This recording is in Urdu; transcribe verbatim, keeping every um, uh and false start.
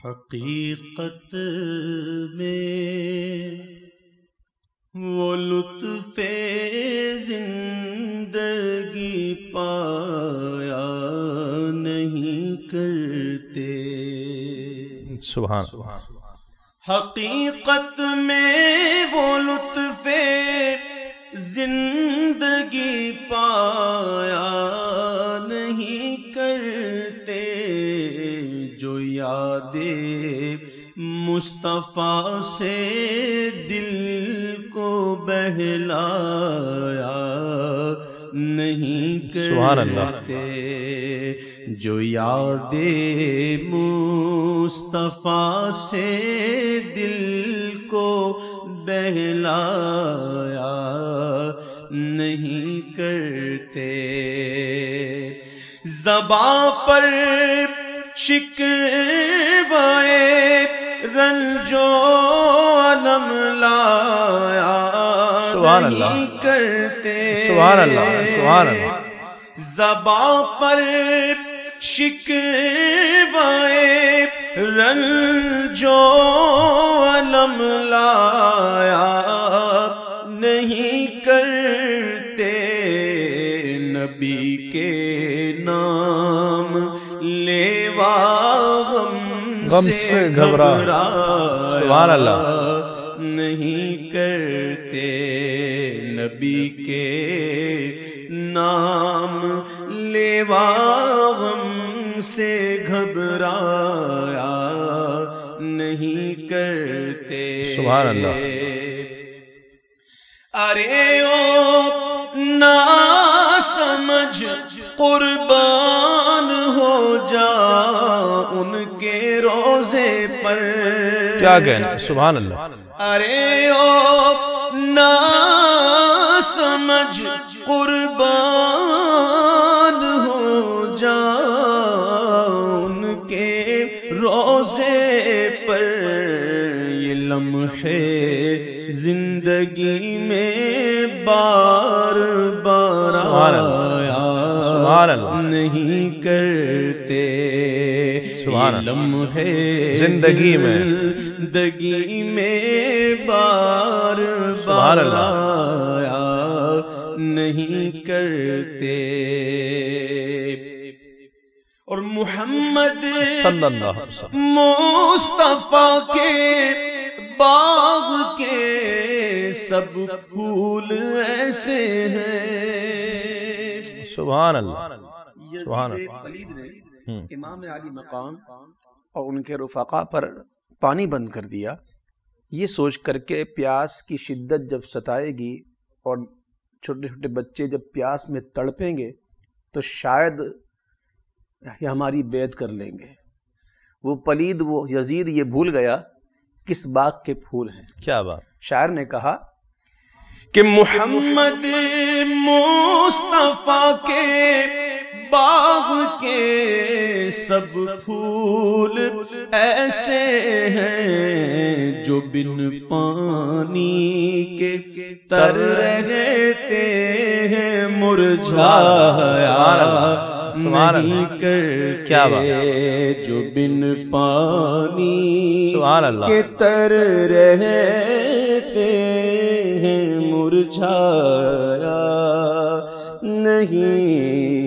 حقیقت میں وہ لطف زندگی پایا نہیں کرتے. سبحان. حقیقت میں وہ لطف زندگی پایا نہیں کرتے جو یاد مصطفیٰ سے دل کو بہلایا نہیں کرتے جو یاد مصطفیٰ سے دل کو بہلایا نہیں کرتے. زباں پر شکوائے رنج و الم لایا نہیں کرتے. سبحان اللہ سبحان اللہ. زباں پر شکوائے رنج و الم لایا نہیں کرتے. نبی کے نام لیوا غم سے گھبرایا سبحان اللہ نہیں کرتے. نبی کے نام لیوا غم سے گھبرایا نہیں کرتے. سبحان اللہ. ارے او نا سمجھ قربان ہو جا ان کے روزے پر. کیا کہنا. سبحان اللہ. ارے او نا سمجھ قربان ہو جا ان کے روزے پر. یہ لمحے زندگی میں بار بار آیا نہیں کرتے. سبحان اللہ. لمحے زندگی میں زندگی میں بار بار آیا نہیں کرتے. اور محمد صلی اللہ علیہ وسلم مصطفیٰ کے باغ کے سب پھول ایسے ہیں. سبحان اللہ سبحان یزید اللہ. پلید نے امام علی مقام اور ان کے رفقا پر پانی بند کر دیا، یہ سوچ کر کے پیاس کی شدت جب ستائے گی اور چھوٹے چھوٹے بچے جب پیاس میں تڑپیں گے تو شاید یہ ہماری بیعت کر لیں گے. وہ پلید وہ یزید یہ بھول گیا کس باغ کے پھول ہیں. کیا بات. شاعر نے کہا کہ محمد مصطفیٰ کے باغ کے سب پھول ایسے ہیں جو بن پانی کے تر رہتے ہیں مرجھایا نہیں کرتے. جو بن پانی کے تر رہتے ہیں مرجھایا نہیں